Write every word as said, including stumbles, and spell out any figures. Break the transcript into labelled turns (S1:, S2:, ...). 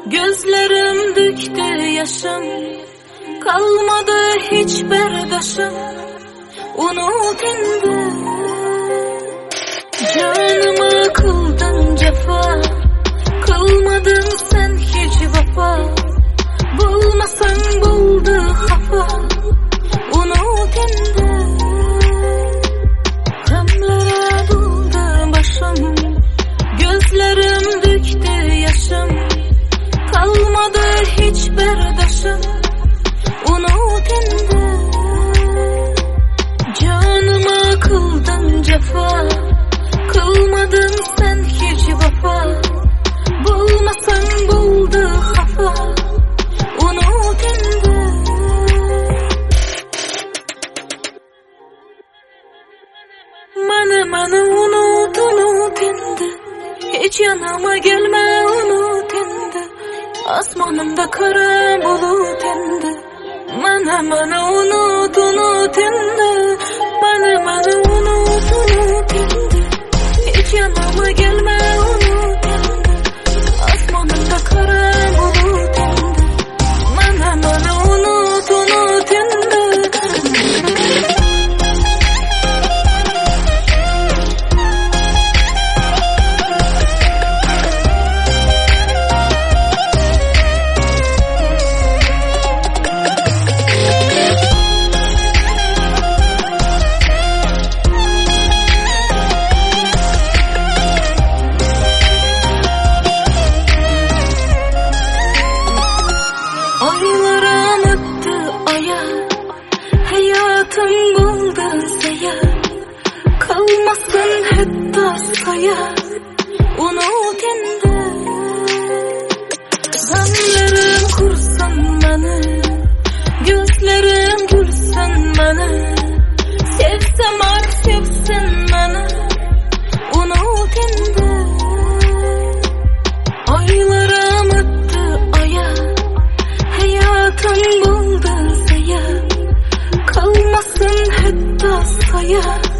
S1: Gözlerim döktü yaşım, kalmadı hiç berdaşım. Unut endi. Canıma kıldın cefa, kılmadın sen hiç vefa. Bulmasan buldu hafa. Unut endi. Gamlara doldu başım, gözlerim döktü yaşım, kalmadı hiç berdaşım. Unut endi. Canıma kıldın cefa, kılmadın sen hiç vefa. Bulmasan buldu hafa. Unut endi. Mana mana unut unut endi. Hiç yanıma gelme unut endi. Asmanımda kara bulut endi. Mana mana unut unut endi. Mana mana unut unut endi. Hiç yanıma gelme unut endi. Asmanımda kara bulut endi. Mana mana unut unut endi. Aylarım öttü aya, hayatım buldu zaya. Kalmasın hatta saya. Unut endi. Gamlarım kursun beni, gözlerim gülsün beni. Sevsem ar sevsin beni. Unut endi. Aylarım öttü aya, hayatım buldu zaya. Kalmasın hatta saya.